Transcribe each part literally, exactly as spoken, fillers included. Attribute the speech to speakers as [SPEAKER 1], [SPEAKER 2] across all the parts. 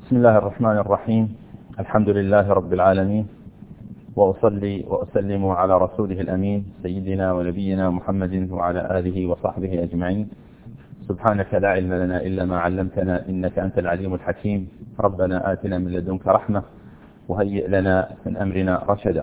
[SPEAKER 1] بسم الله الرحمن الرحيم. الحمد لله رب العالمين، وأصلي وأسلم على رسوله الأمين سيدنا ونبينا محمد وعلى آله وصحبه أجمعين. سبحانك لا علم لنا إلا ما علمتنا إنك أنت العليم الحكيم. ربنا آتنا من لدنك رحمة وهيئ لنا من أمرنا رشدا.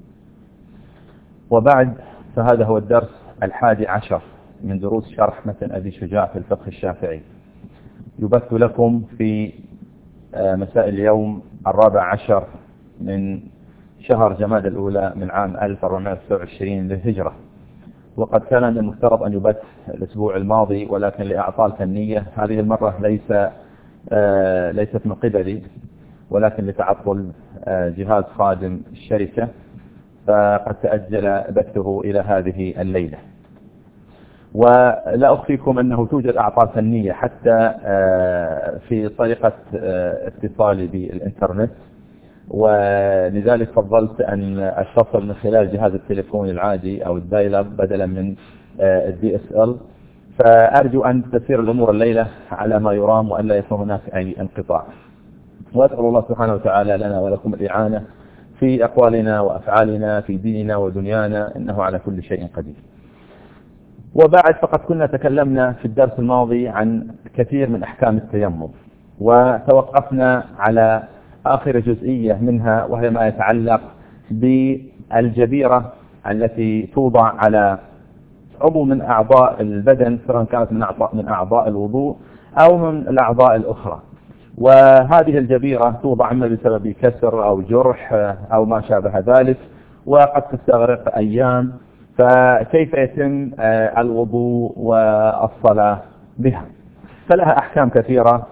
[SPEAKER 1] وبعد، فهذا هو الدرس الحادي عشر من دروس شرح متن أبي شجاع في الفقه الشافعي، يبث لكم في مساء اليوم الرابع عشر من شهر جماد الأولى من عام ألف وأربعمائة وتسعة وعشرين للهجرة. وقد كان من المفترض أن يبث الأسبوع الماضي، ولكن لأعطال فنية هذه المرة ليس آه ليست من قبلي، ولكن لتعطل آه جهاز خادم الشركة، فقد تأجل بثه إلى هذه الليلة. ولا أخفيكم أنه توجد أعطال فنية حتى في طريقة اتصالي بالإنترنت، ولذلك فضلت أن أتصل من خلال جهاز التليفون العادي أو الدايل اب بدلا من الدي اس ال. فأرجو أن تسير الأمور الليلة على ما يرام وأن لا يكون هناك أي انقطاع. وأسأل الله سبحانه وتعالى لنا ولكم الإعانة في أقوالنا وأفعالنا في ديننا ودنيانا، إنه على كل شيء قدير. وبعد، فقد كنا تكلمنا في الدرس الماضي عن كثير من أحكام التيمم، وتوقفنا على آخر جزئية منها، وهي ما يتعلق بالجبيرة التي توضع على عضو من أعضاء البدن، سواء كانت من أعضاء من أعضاء الوضوء أو من الأعضاء الأخرى. وهذه الجبيرة توضع إما بسبب كسر أو جرح أو ما شابه ذلك، وقد تستغرق أيام. فكيف يتم الوضوء والصلاة بها؟ فلها أحكام كثيرة،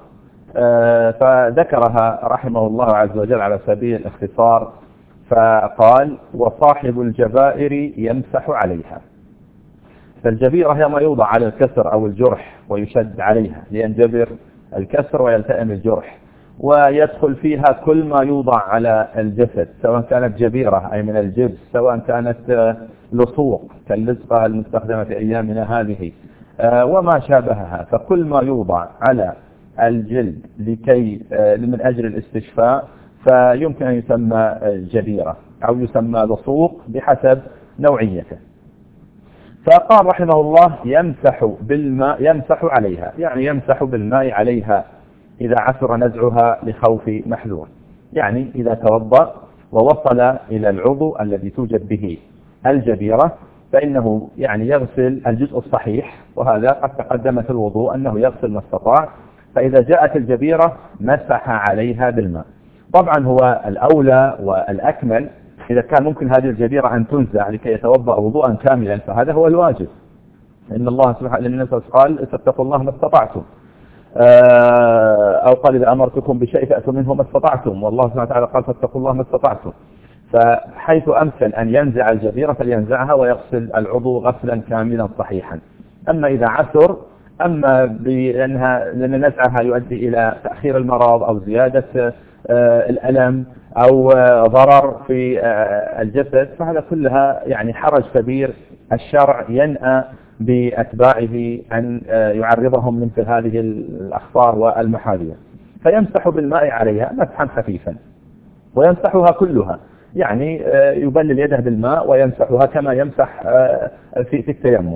[SPEAKER 1] فذكرها رحمه الله عز وجل على سبيل الاختصار، فقال: وصاحب الجبائر يمسح عليها. فالجبيرة هي ما يوضع على الكسر أو الجرح ويشد عليها لينجبر الكسر ويلتئم الجرح، ويدخل فيها كل ما يوضع على الجسد، سواء كانت جبيرة أي من الجبس، سواء كانت لصوق كاللصقة المستخدمة في أيامنا هذه وما شابهها. فكل ما يوضع على الجلد لكي من أجل الاستشفاء فيمكن أن يسمى جبيرة أو يسمى لصوق بحسب نوعيته. فقال رحمه الله: يمسح بالماء يمسح عليها، يعني يمسح بالماء عليها إذا عسر نزعها لخوف محذور. يعني إذا توضأ ووصل إلى العضو الذي توجد به الجبيرة، فإنه يعني يغسل الجزء الصحيح، وهذا قد تقدم في الوضوء أنه يغسل ما استطاع. فإذا جاءت الجبيرة مسح عليها بالماء. طبعا هو الأولى والأكمل إذا كان ممكن هذه الجبيرة أن تنزع لكي يتوضأ وضوءا كاملا، فهذا هو الواجب. إن الله سبحانه للنبي قال: اتقوا الله ما استطعتم، أو قال: إذا أمرتكم بشيء فأتوا منه ما استطعتم، والله سبحانه وتعالى قال: فاتقوا الله ما استطعتم. فحيث أمكن أن ينزع الجبيرة فلينزعها ويغسل العضو غسلا كاملا صحيحا. أما إذا عسر، أما بأنها لأن نزعها يؤدي إلى تأخير المرض أو زيادة الألم أو ضرر في الجسد، فهذا كلها يعني حرج كبير الشرع ينأى بأتباعه أن يعرضهم من مثل هذه الأخطار والمحاذير. فيمسح بالماء عليها مسحا خفيفا، ويمسحها كلها، يعني يبلل يده بالماء ويمسحها كما يمسح في التيمم.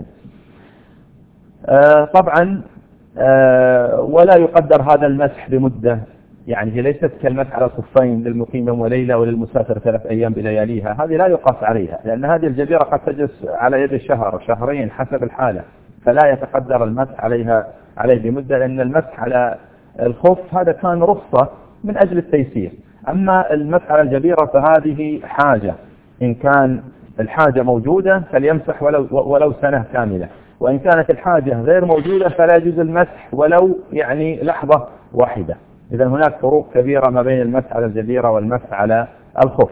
[SPEAKER 1] طبعا ولا يقدر هذا المسح بمدة، يعني هي ليست كالمسح على صفين للمقيم يوم وليلة وللمسافر ثلاث أيام بلياليها، هذه لا يقاس عليها، لأن هذه الجبيرة قد تجلس على يد شهر شهرين حسب الحالة، فلا يتقدر المسح عليها عليه بمدة، لأن المسح على الخف هذا كان رخصة من أجل التيسير. أما المسح على الجبيرة فهذه حاجة، إن كان الحاجة موجودة فليمسح ولو, ولو سنة كاملة، وإن كانت الحاجة غير موجودة فلا يجوز المسح ولو يعني لحظة واحدة. إذا هناك فروق كبيرة ما بين المسح على الجبيرة والمسح على الخف.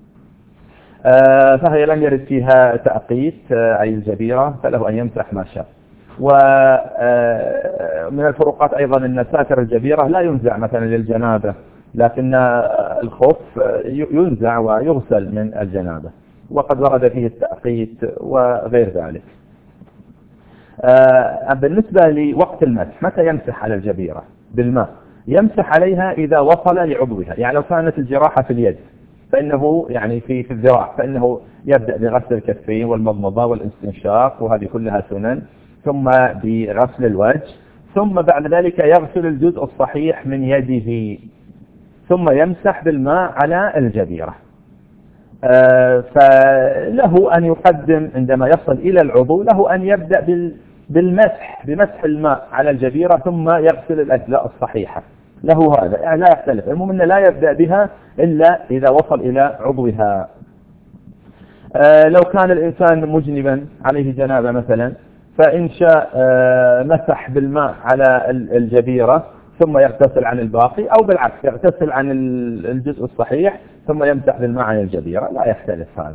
[SPEAKER 1] آه فهي لم يرد فيها تأقيت آه أي الجبيرة، فله أن يمسح ما شاء. ومن الفروقات أيضا أن ساتر الجبيرة لا ينزع مثلا للجنابة، لكن الخف ينزع ويغسل من الجنابة، وقد ورد فيه التأقيت وغير ذلك. آه بالنسبة لوقت المسح، متى يمسح على الجبيرة بالماء؟ يمسح عليها إذا وصل لعضوها. يعني لو كانت الجراحة في اليد فإنه يعني في في الذراع فإنه يبدأ بغسل الكفين والمضمضة والاستنشاق وهذه كلها سنن، ثم بغسل الوجه، ثم بعد ذلك يغسل الجزء الصحيح من يده، ثم يمسح بالماء على الجبيرة. آه فله أن يقدم عندما يصل إلى العضو، له أن يبدأ بالمسح بمسح الماء على الجبيرة ثم يغسل الأجزاء الصحيحة، له هذا يعني لا يختلف. المهم أنه لا يبدأ بها إلا إذا وصل إلى عضوها. آه لو كان الإنسان مجنبا عليه جنابة مثلا، فإن شاء آه مسح بالماء على الجبيرة ثم يغتسل عن الباقي، أو بالعكس يغتسل عن الجزء الصحيح ثم يمسح بالماء عن الجبيرة، لا يختلف هذا.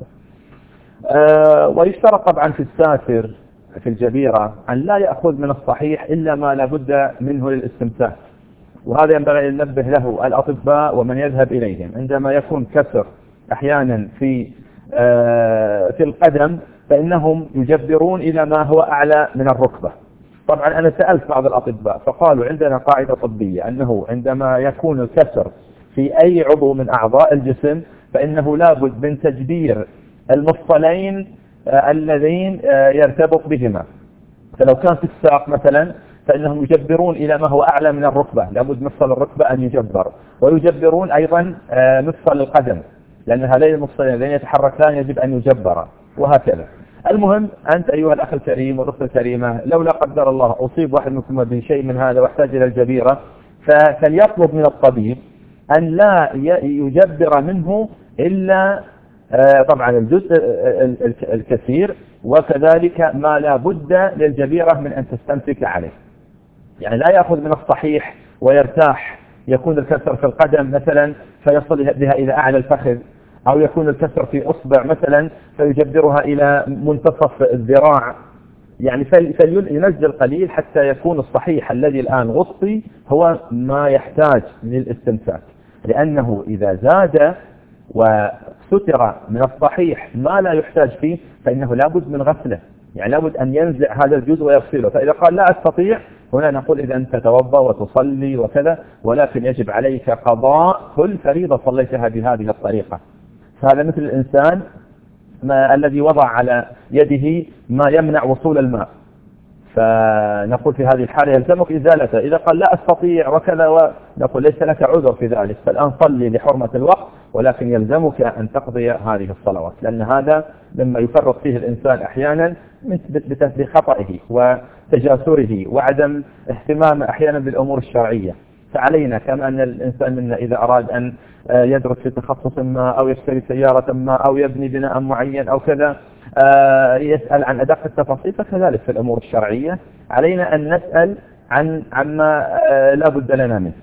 [SPEAKER 1] آه ويشترط طبعا في الساتر في الجبيرة أن لا يأخذ من الصحيح إلا ما لابد منه للاستمساك، وهذا ينبغي أن ينبه له الأطباء ومن يذهب إليهم عندما يكون كسر أحيانا في آه في القدم، فإنهم يجبرون إلى ما هو أعلى من الركبة. طبعا أنا سألت بعض الأطباء فقالوا عندنا قاعدة طبية أنه عندما يكون الكسر في أي عضو من أعضاء الجسم فإنه لابد من تجبير المفصلين آه الذين آه يرتبط بهما. فلو كان في الساق مثلا فإنهم يجبرون إلى ما هو أعلى من الركبة، لابد مفصل الركبة أن يجبر، ويجبرون أيضا آه مفصل القدم لأن هذين المفصلين الذين يتحركان يجب أن يجبر، وهكذا. المهم أنت أيها الأخ الكريم والأخت الكريمة، لو لا قدر الله أصيب واحد منكم بشيء من هذا واحتاج إلى الجبيرة، فليطلب من الطبيب أن لا يجبر منه إلا طبعا الجزء الكثير، وكذلك ما لا بد للجبيرة من أن تستمسك عليه. يعني لا يأخذ من الصحيح ويرتاح، يكون الكسر في القدم مثلا فيصل بها إلى أعلى الفخذ، أو يكون الكسر في أصبع مثلا فيجبرها إلى منتصف الذراع، يعني فلينزل قليل حتى يكون الصحيح الذي الآن غطي هو ما يحتاج للاستمساك، لأنه إذا زاد وستر من الصحيح ما لا يحتاج فيه فإنه لابد من غسله، يعني لابد أن ينزع هذا الجزء ويغسله. فإذا قال لا أستطيع، هنا نقول إذا أنت تتوضأ وتصلي وكذا، ولكن يجب عليك قضاء كل فريضة صليتها بهذه الطريقة. فهذا مثل الإنسان ما الذي وضع على يده ما يمنع وصول الماء، فنقول في هذه الحالة يلزمك إزالته. إذا قال لا أستطيع وكذا، ونقول ليس لك عذر في ذلك، فالآن صلي لحرمة الوقت، ولكن يلزمك أن تقضي هذه الصلوات، لأن هذا مما يفرط فيه الإنسان أحيانا بخطئه وتجاسره وعدم اهتمامه أحيانا بالأمور الشرعية. فعلينا كما أن الإنسان منا إذا أراد أن يدرس في تخصص ما أو يشتري سيارة ما أو يبني بناء معين أو كذا يسأل عن أدق التفاصيل، فكذلك في الأمور الشرعية علينا أن نسأل عن عما لا بد لنا منه.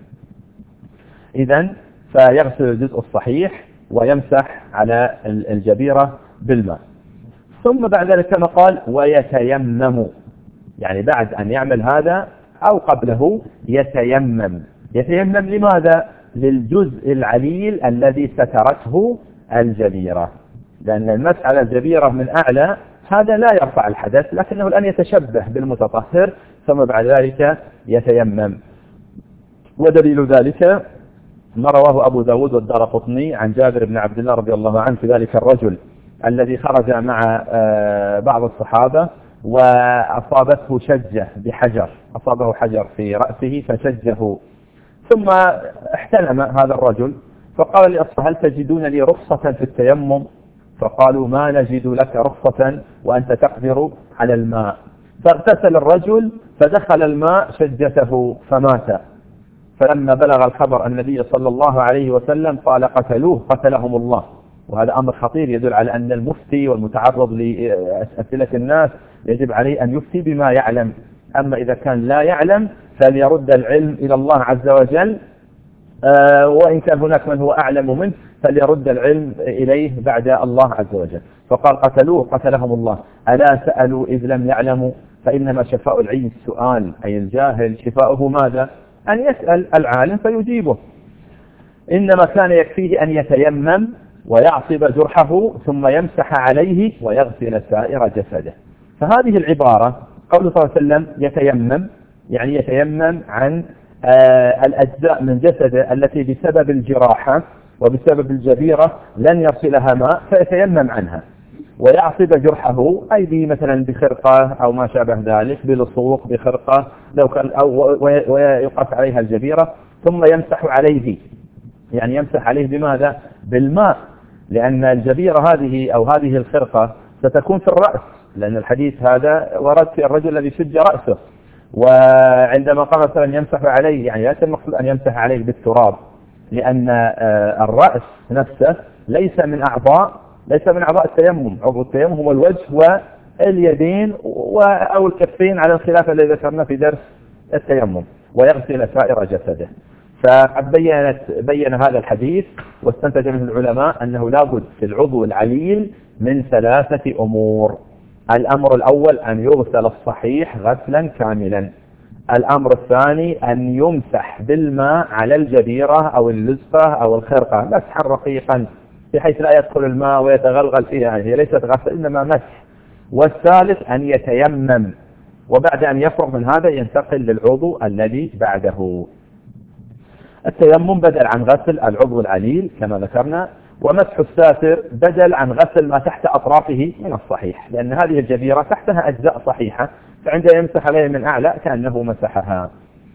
[SPEAKER 1] إذن فيغسل الجزء الصحيح ويمسح على الجبيرة بالماء، ثم بعد ذلك كما قال ويتيمم، يعني بعد أن يعمل هذا أو قبله يتيمم. يتيمم لماذا؟ للجزء العليل الذي سترته الجبيرة، لأن المسح على الجبيرة من أعلى هذا لا يرفع الحدث، لكنه الآن يتشبه بالمتطهر، ثم بعد ذلك يتيمم. ودليل ذلك ما رواه أبو داود والدارقطني عن جابر بن عبد الله رضي الله عنه في ذلك الرجل الذي خرج مع بعض الصحابة وأصابته شجة بحجر، أصابه حجر في رأسه فشجه، ثم احتلم هذا الرجل، فقال لأصحابه هل تجدون لي رخصة في التيمم؟ فقالوا ما نجد لك رخصة وأنت تقدر على الماء. فاغتسل الرجل فدخل الماء شجته فمات. فلما بلغ الخبر النبي صلى الله عليه وسلم قال قتلوه قتلهم الله. وهذا أمر خطير يدل على أن المفتي والمتعرض لأسئلة الناس يجب عليه أن يفتي بما يعلم، أما إذا كان لا يعلم فليرد العلم إلى الله عز وجل، آه وإن كان هناك من هو أعلم منه فليرد العلم إليه بعد الله عز وجل. فقال قتلوه قتلهم الله، ألا سألوا إذ لم يعلموا؟ فإنما شفاء العلم السؤال، أي الجاهل شفاؤه ماذا؟ أن يسأل العالم فيجيبه. إنما كان يكفيه أن يتيمم ويعصب جرحه ثم يمسح عليه ويغسل سائر جسده. فهذه العبارة قول صلى الله عليه وسلم يتيمم، يعني يتيمم عن آه الأجزاء من جسده التي بسبب الجراحة وبسبب الجبيرة لن يصلها ماء، فيتيمم عنها ويعصب جرحه، أي مثلا بخرقة أو ما شابه ذلك، بلصوق بخرقة لو كان، أو ويقف عليها الجبيرة، ثم يمسح عليه. يعني يمسح عليه بماذا؟ بالماء، لأن الجبيرة هذه أو هذه الخرقة ستكون في الرأس، لأن الحديث هذا ورد في الرجل الذي شج رأسه، وعندما قام مثلا يمسح عليه، يعني ليس المقصود أن يمسح عليه بالتراب، لأن الرأس نفسه ليس من أعضاء ليس من أعضاء التيمم. عضو التيمم هو الوجه واليدين أو الكفين على الخلاف الذي ذكرنا في درس التيمم، ويغسل سائر جسده. فقد بينت بين هذا الحديث واستنتج منه العلماء أنه لا بد في العضو العليل من ثلاثة أمور. الأمر الأول أن يغسل الصحيح غسلا كاملا. الأمر الثاني أن يمسح بالماء على الجبيرة أو اللزقة أو الخرقة مسحا رقيقا بحيث لا يدخل الماء ويتغلغل فيها، هي ليست غسل إنما مسح. والثالث أن يتيمم، وبعد أن يفرغ من هذا ينتقل للعضو الذي بعده. التيمم بدل عن غسل العضو العليل كما ذكرنا، ومسح الساتر بدل عن غسل ما تحت أطرافه من الصحيح، لأن هذه الجبيرة تحتها أجزاء صحيحة، فعندما يمسح عليه من أعلى كأنه مسحها.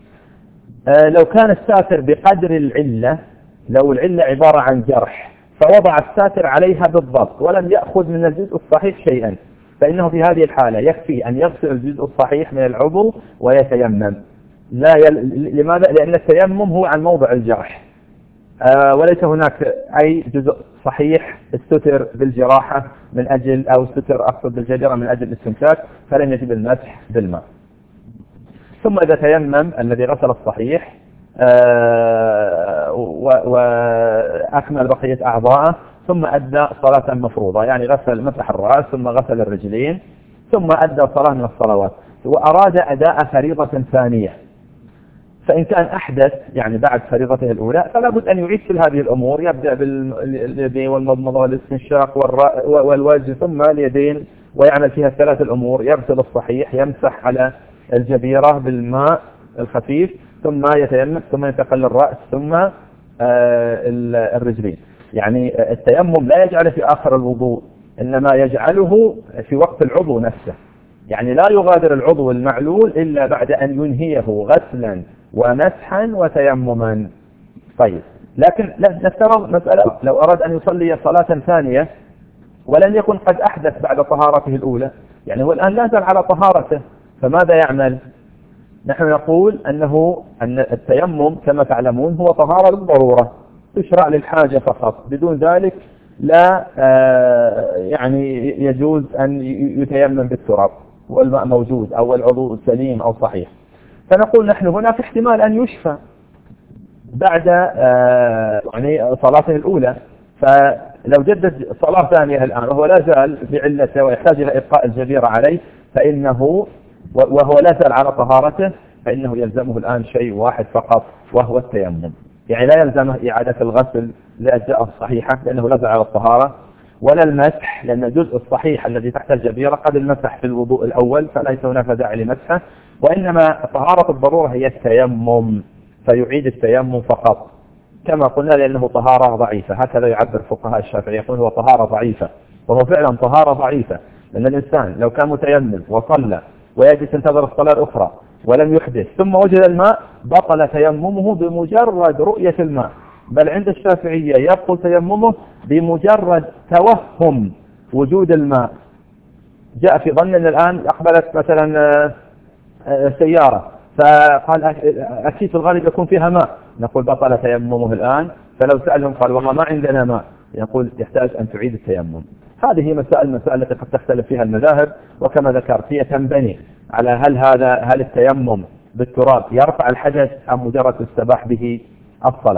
[SPEAKER 1] آه لو كان الساتر بقدر العلة، لو العلة عبارة عن جرح فوضع الساتر عليها بالضبط ولم يأخذ من الجزء الصحيح شيئا، فإنه في هذه الحالة يكفي أن يغسل الجزء الصحيح من العضو ويتيمم. لا يل... لماذا؟ لأن التيمم هو عن موضع الجرح، آه وليس هناك أي جزء صحيح استتر بالجراحة من أجل أو استتر أقصد بالجدرة من أجل الاستمساك، فلن يجب المسح بالماء. ثم إذا تيمم الذي غسل الصحيح آه وأكمل بقية أعضاءه ثم أدى صلاة مفروضة، يعني غسل مسح الرأس ثم غسل الرجلين ثم أدى صلاة من الصلوات، وأراد أداء فريضة ثانية، فإن كان أحدث يعني بعد فريضته الأولى فلا بد أن يعيد كل هذه الأمور، يبدأ باليدين والمضمضة والاستنشاق والوجه ثم اليدين، ويعمل فيها ثلاث الأمور: يغسل الصحيح، يمسح على الجبيرة بالماء الخفيف، ثم يتيمم، ثم ينتقل للرأس، ثم الرجلين. يعني التيمم لا يجعله في آخر الوضوء، إنما يجعله في وقت العضو نفسه، يعني لا يغادر العضو المعلول إلا بعد أن ينهيه غسلا ومسحا وتيمما. طيب، لكن نفترض مسألة، لو أراد أن يصلي صلاة ثانية ولن يكن قد أحدث بعد طهارته الأولى، يعني هو الآن لا زال على طهارته، فماذا يعمل؟ نحن نقول أنه أن التيمم كما تعلمون هو طهارة بالضرورة، تشرع للحاجة فقط، بدون ذلك لا يعني يجوز أن يتيمم بالتراب والماء موجود أو العضو سليم أو صحيح. فنقول نحن هنا في احتمال أن يشفى بعد يعني صلاته الأولى، فلو جدد صلاة ثانية الآن وهو لا زال بعلته ويحتاج إلى إبقاء الجبيرة عليه، فإنه وهو لا زال على طهارته، فإنه يلزمه الآن شيء واحد فقط وهو التيمم، يعني لا يلزمه إعادة الغسل لأجزاء الصحيحة لأنه لا زال على الطهارة، ولا المسح لأن الجزء الصحيح الذي تحت الجبيرة قد المسح في الوضوء الأول فليس هناك داعي لمسحه، وإنما طهارة الضرورة هي التيمم، فيعيد التيمم فقط كما قلنا لأنه طهارة ضعيفة، هكذا يعبر فقهاء الشافعية، يقول هو طهارة ضعيفة، وهو فعلا طهارة ضعيفة، لأن الإنسان لو كان متيمم وصلى ويجلس ينتظر الصلاة الأخرى ولم يحدث ثم وجد الماء بطل تيممه بمجرد رؤية الماء، بل عند الشافعية يبطل تيممه بمجرد توهم وجود الماء. جاء في ظن أن الآن أقبلت مثلا سيارة فقال أكيد في الغالب يكون فيها ماء، نقول بطل تيممه الآن، فلو سألهم قال والله ما عندنا ماء، يقول يحتاج أن تعيد التيمم. هذه مسائل مسائل التي قد تختلف فيها المذاهب، وكما ذكرت هي تنبني على هل هذا هل التيمم بالتراب يرفع الحدث أم مجرد استباح به الصلاة.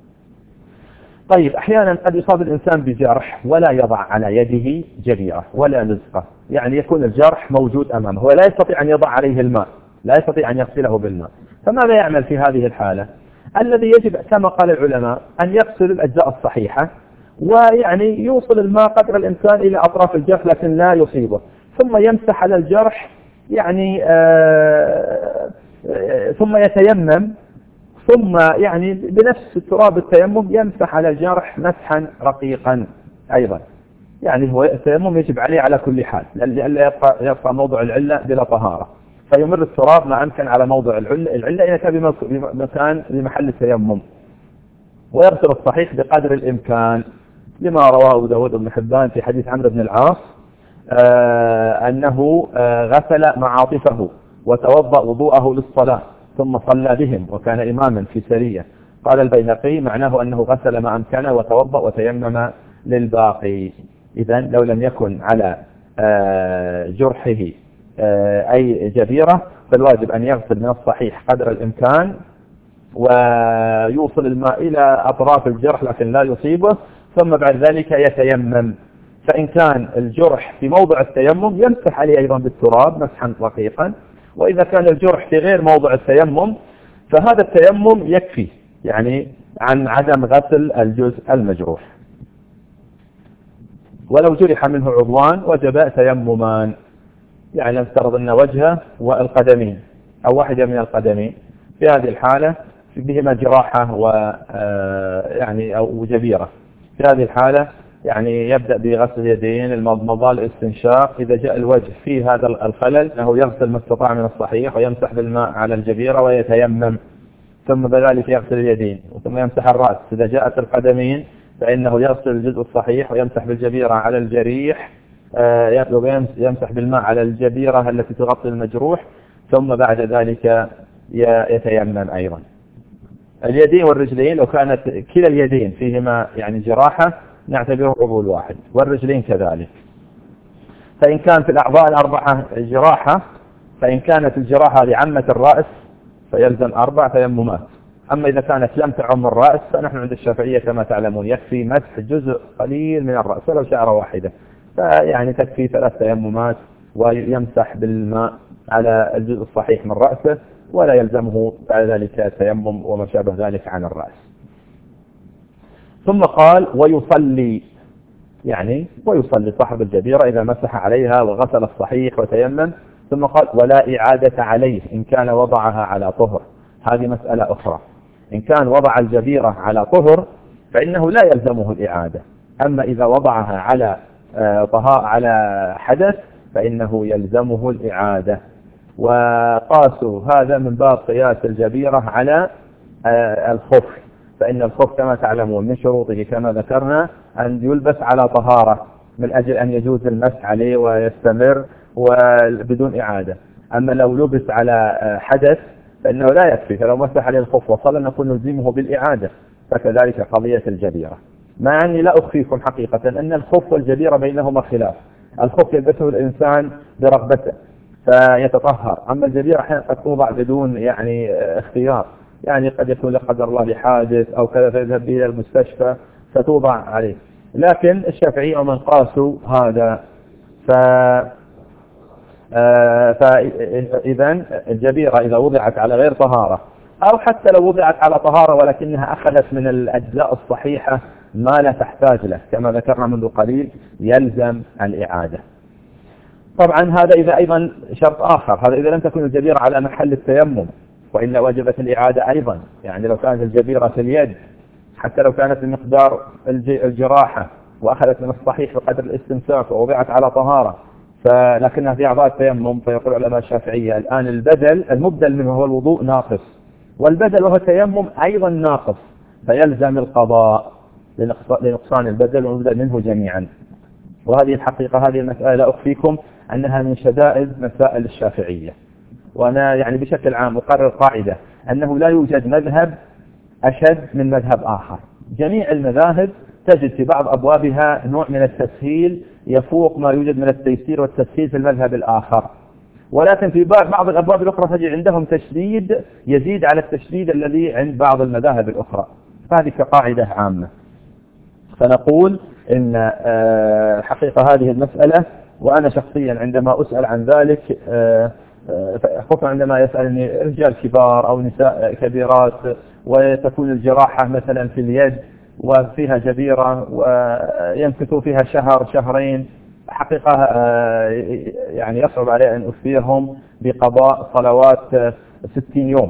[SPEAKER 1] طيب، أحيانا قد يصاب الإنسان بجرح ولا يضع على يده جبيرة ولا لزقة، يعني يكون الجرح موجود أمامه ولا يستطيع أن يضع عليه الماء، لا يستطيع أن يغسله بالماء، فماذا يعمل في هذه الحالة؟ الذي يجب كما قال العلماء أن يغسل الأجزاء الصحيحة، ويعني يوصل الماء قدر الإنسان إلى أطراف الجرح لكن لا يصيبه، ثم يمسح على الجرح يعني آآ آآ ثم يتيمم ثم يعني بنفس تراب التيمم يمسح على الجرح مسحا رقيقا أيضا. يعني هو التيمم يجب عليه على كل حال لألا يبقى, يبقى موضع العلة بلا طهارة، فيمر التراب ما أمكن على موضع العلة العلة إذا كان بمكان بمحل التيمم، ويغسل الصحيح بقدر الإمكان لما رواه داود بن حبان في حديث عمرو بن العاص آه أنه آه غسل معاطفه وتوضأ وضوءه للصلاة ثم صلى بهم وكان إماما في سرية. قال البيهقي معناه أنه غسل ما أمكنه وتوضأ وتيمم للباقي. إذن لو لم يكن على آه جرحه آه أي جبيرة فالواجب أن يغسل من الصحيح قدر الإمكان ويوصل الماء إلى أطراف الجرح لكن لا يصيبه، ثم بعد ذلك يتيمم. فإن كان الجرح في موضع التيمم يمسح عليه أيضا بالتراب مسحا رقيقا، وإذا كان الجرح في غير موضع التيمم فهذا التيمم يكفي يعني عن عدم غسل الجزء المجروح. ولو جرح منه عضوان وجب تيممان، يعني نفترض أن وجهه والقدمين أو واحدة من القدمين في هذه الحالة بهما جراحة و يعني أو جبيرة، في هذه الحالة يعني يبدأ بغسل اليدين المضمضة الاستنشاق. إذا جاء الوجه في هذا الخلل أنه يغسل ما استطاع من الصحيح ويمسح بالماء على الجبيرة ويتيمم، ثم بذلك يغسل اليدين ثم يمسح الرأس. إذا جاءت القدمين فإنه يغسل الجزء الصحيح ويمسح بالجبيرة على الجريح، يمسح بالماء على الجبيرة التي تغطي المجروح، ثم بعد ذلك يتيمم أيضا. اليدين والرجلين لو كانت كلا اليدين فيهما يعني جراحة نعتبره عضو واحد، والرجلين كذلك. فإن كان في الأعضاء الأربعة جراحة، فإن كانت الجراحة لعمة الرأس فيلزم أربع تيممات. أما إذا كانت لم تعم الرأس فنحن عند الشافعية كما تعلمون يكفي مسح جزء قليل من الرأس ولو شعرة واحدة، فيعني تكفي ثلاث تيممات ويمسح بالماء على الجزء الصحيح من رأسه ولا يلزمه بعد ذلك التيمم وما شابه ذلك عن الرأس. ثم قال ويصلي، يعني ويصلي صاحب الجبيرة إذا مسح عليها وغسل الصحيح وتيمم. ثم قال ولا إعادة عليه إن كان وضعها على طهر. هذه مسألة أخرى، إن كان وضع الجبيرة على طهر فإنه لا يلزمه الإعادة، أما إذا وضعها على طهاء على حدث فإنه يلزمه الإعادة. وقاسوا هذا من باب قياس الجبيرة على الخف، فإن الخف كما تعلمون من شروطه كما ذكرنا أن يلبس على طهارة من أجل أن يجوز المسح عليه ويستمر وبدون إعادة. أما لو لبس على حدث فإنه لا يكفي، فلو مسح عليه الخف وصل نكون نلزمه بالإعادة. فكذلك قضية الجبيرة، مع أني لا أخفيكم حقيقة أن الخف والجبيرة بينهما خلاف. الخف يلبسه الإنسان برغبته فيتطهر، أما الجبيرة أحيانا قد توضع بدون يعني اختيار، يعني قد يكون لا قدر الله لحادث أو كذا فيذهب به إلى المستشفى فتوضع عليه. لكن الشافعية ومن قاسوا هذا ف فإذا الجبيرة إذا وضعت على غير طهارة أو حتى لو وضعت على طهارة ولكنها أخذت من الأجزاء الصحيحة ما لا تحتاج له كما ذكرنا منذ قليل يلزم الإعادة. طبعا هذا إذا أيضا شرط آخر، هذا إذا لم تكن الجبيرة على محل التيمم، وإلا وجبت الإعادة أيضا. يعني لو كانت الجبيرة في اليد حتى لو كانت بمقدار الجراحة وأخذت من الصحيح بقدر الاستنساخ ووضعت على طهارة فلكنها في أعضاء التيمم، فيقول علماء الشافعية الآن البدل المبدل منه هو الوضوء ناقص، والبدل وهو التيمم أيضا ناقص، فيلزم القضاء لنقصان البدل والمبدل منه جميعا. وهذه الحقيقة هذه المسألة لا أخفيكم أنها من شدائد مسائل الشافعية، وأنا يعني بشكل عام أقرر قاعدة أنه لا يوجد مذهب أشد من مذهب آخر. جميع المذاهب تجد في بعض أبوابها نوع من التسهيل يفوق ما يوجد من التيسير والتسهيل في المذهب الآخر، ولكن في بعض الأبواب الأخرى تجد عندهم تشديد يزيد على التشديد الذي عند بعض المذاهب الأخرى. فهذه كقاعدة عامة. فنقول إن حقيقة هذه المسألة، وأنا شخصيا عندما أسأل عن ذلك خصوصا عندما يسألني رجال كبار أو نساء كبيرات وتكون الجراحة مثلا في اليد وفيها جبيرة ويمكثوا فيها شهر شهرين، حقيقة يعني يصعب علي أن أفيهم بقضاء صلوات ستين يوم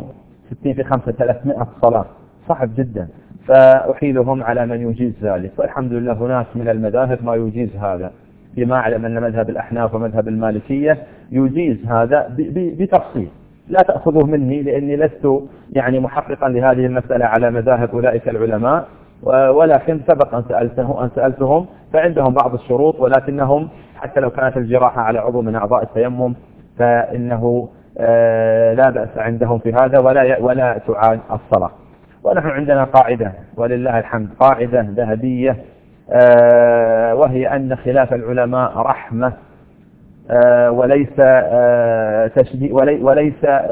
[SPEAKER 1] ستين في خمسة ثلاثمائة صلاة، صعب جدا. فأحيلهم على من يجيز ذلك، والحمد لله هناك من المذاهب ما يجيز هذا، فيما أعلم أن مذهب الأحناف ومذهب المالكية يجيز هذا بتفصيل، لا تأخذوه مني لأني لست يعني محققا لهذه المسألة على مذاهب أولئك العلماء، ولكن سبق أن سألته أن سألتهم فعندهم بعض الشروط، ولكنهم حتى لو كانت الجراحة على عضو من أعضاء التيمم فإنه لا بأس عندهم في هذا، ولا ولا تعاد الصلاة. ونحن عندنا قاعدة ولله الحمد، قاعدة ذهبية، وهي أن خلاف العلماء رحمة وليس تشديد وليس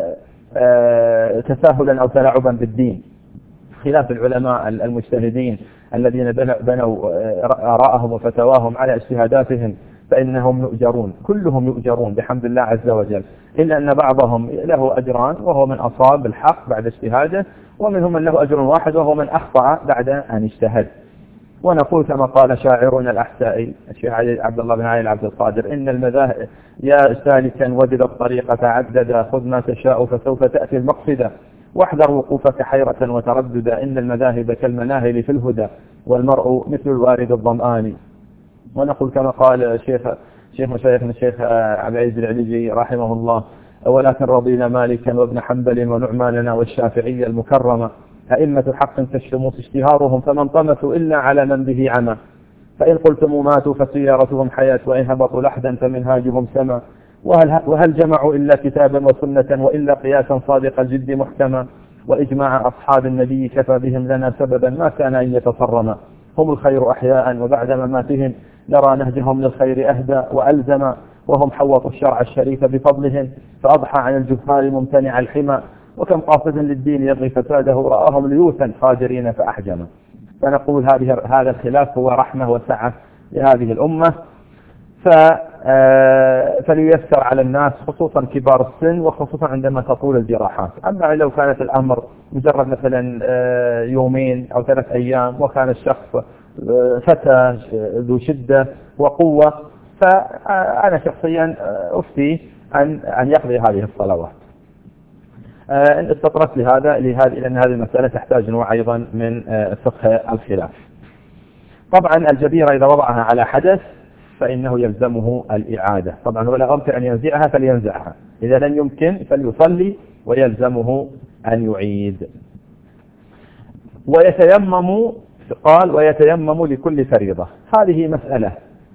[SPEAKER 1] تساهلا أو تلاعبا بالدين. خلاف العلماء المجتهدين الذين بنوا آراءهم وفتواهم على اجتهاداتهم فإنهم يؤجرون، كلهم يؤجرون بحمد الله عز وجل، إلا أن بعضهم له أجران وهو من أصاب الحق بعد اجتهاده، ومنهم من له أجر واحد وهو من أخطأ بعد أن اجتهد. ونقول كما قال شاعرنا الأحسائي الشيخ عبد الله بن علي عبد القادر: إن المذاهب يا سالكا وجد الطريق تعددا، خذ ما تشاء فسوف تأتي المقصد، واحذر وقوفك حيرة وترددا، إن المذاهب كالمناهل في الهدى، والمرء مثل الوارد الظمآن. ونقول كما قال شيخ شيخ مشايخنا الشيخ عبد العزيز العليجي رحمه الله: ولكن رضينا مالكا وابن حنبل ونعماننا والشافعي المكرمة، أئمة حق كالشموس اشتهارهم، فمن طمثوا إلا على من به عمى، فإن قلتم ماتوا فسيارتهم حياة، وإن هبطوا لحدا فمنهاجهم سما، وهل, وهل جمعوا إلا كتابا وسنة، وإلا قياسا صادق الجد محكما، وإجماع أصحاب النبي كفى بهم لنا سببا، ما كان أن يتصرما، هم الخير أحياء وبعد مماتهم، نرى نهجهم للخير أهدى وألزم، وهم حوطوا الشرع الشريف بفضلهم، فأضحى عن الجهال ممتنع الحمى، وكم قاصد للدين يبغي فساده، رآهم ليوثا قادرين فأحجما. فنقول هذه هذا الخلاف هو رحمة وسعة لهذه الأمة، فلييسر على الناس خصوصا كبار السن، وخصوصا عندما تطول الجراحات. أما لو كانت الأمر مجرد مثلا يومين أو ثلاث أيام وكان الشخص فتى ذو شدة وقوة، فأنا شخصيا أفتي أن أن يقضي هذه الصلوات. إن استطرت لهذا لهذا لأن هذه المسألة تحتاج نوع أيضا من فقه الخلاف. طبعا الجبيرة إذا وضعها على حدث فإنه يلزمه الإعادة، طبعا هو لا يمكن أن ينزعها فلينزعها، إذا لم يمكن فليصلي ويلزمه أن يعيد. ويتيمم، قال ويتيمم لكل فريضة. هذه مسألة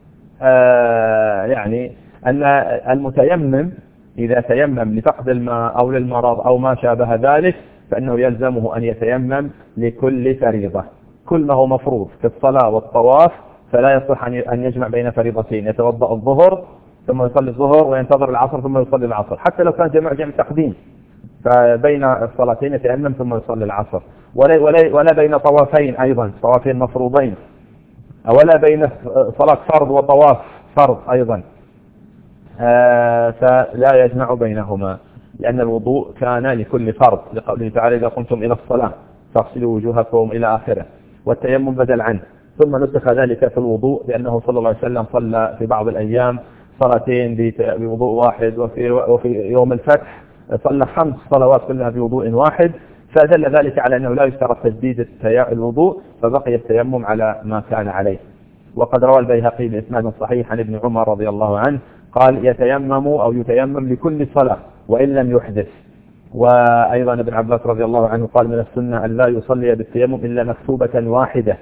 [SPEAKER 1] آه يعني أن المتيمم إذا تيمم لفقد الماء أو للمرض أو ما شابه ذلك فإنه يلزمه أن يتيمم لكل فريضة، كل ما هو مفروض في الصلاة والطواف فلا يصح أن يجمع بين فريضتين، يتوضأ الظهر ثم يصلي الظهر وينتظر العصر ثم يصلي العصر، حتى لو كان جمع جمع تقديم فبين الصلاتين يتيمم ثم يصلي العصر، ولا, ولا, ولا بين طوافين أيضا، طوافين مفروضين، ولا بين صلاة فرض وطواف فرض أيضا، آه فلا يجمع بينهما، لأن الوضوء كان لكل فرض، لقوله تعالى: إذا قمتم إلى الصلاة فاغسلوا وجوهكم إلى آخره، والتيمم بدل عنه. ثم نسخ ذلك في الوضوء، لأنه صلى الله عليه وسلم صلى في بعض الأيام صلاتين بوضوء واحد، وفي, وفي يوم الفتح صلى خمس صلوات كلها بوضوء واحد، فدل ذلك على أنه لا يشترط تجديد الوضوء، فبقي التيمم على ما كان عليه. وقد روى البيهقي بإسناد صحيح عن ابن عمر رضي الله عنه قال: يتيمم أو يتيمم لكل صلاة وإن لم يحدث. وأيضا ابن عباس رضي الله عنه قال: من السنة أن لا يصلي بالتيمم إلا مكتوبة واحدة،